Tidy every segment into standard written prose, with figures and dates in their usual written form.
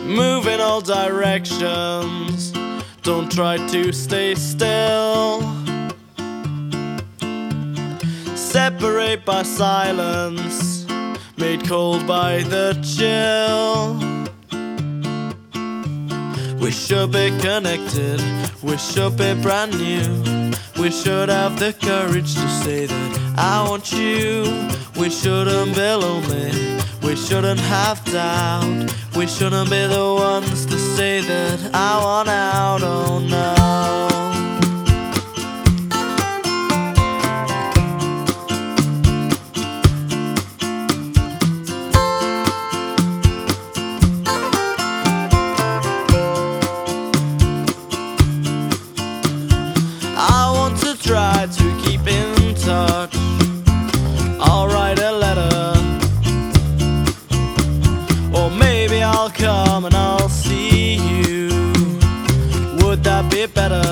Move in all directions, don't try to stay still. Separate by silence, made cold by the chill. We should be connected, we should be brand new. We should have the courage to say that I want you. We shouldn't be lonely, we shouldn't have doubt. We shouldn't be the ones to say that I want out, oh no. Try to keep in touch. I'll write a letter, or maybe I'll come and I'll see you. Would that be better?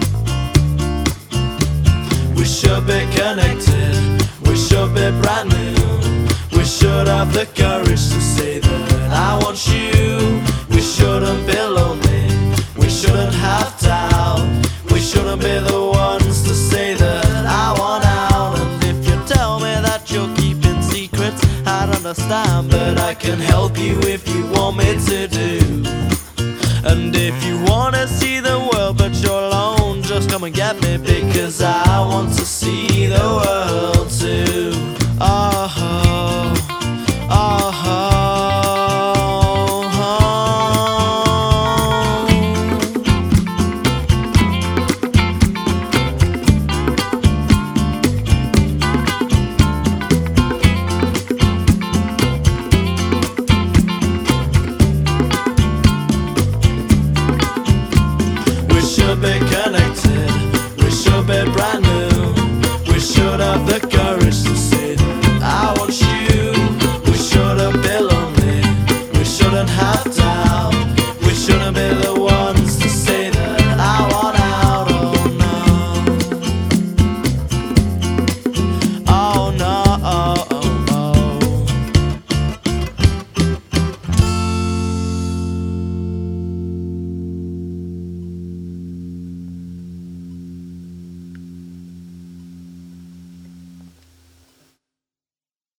We should be connected, we should be brand new. We should have the courage to say that I want you. We shouldn't be lonely, we shouldn't have doubt. We shouldn't be the ones to say that I want out. And if you tell me that you're keeping secrets, I'd understand, but I can help you if you want me to do. And if you wanna see the world but you're alone, just come and get me, because I want to see the world too. Oh.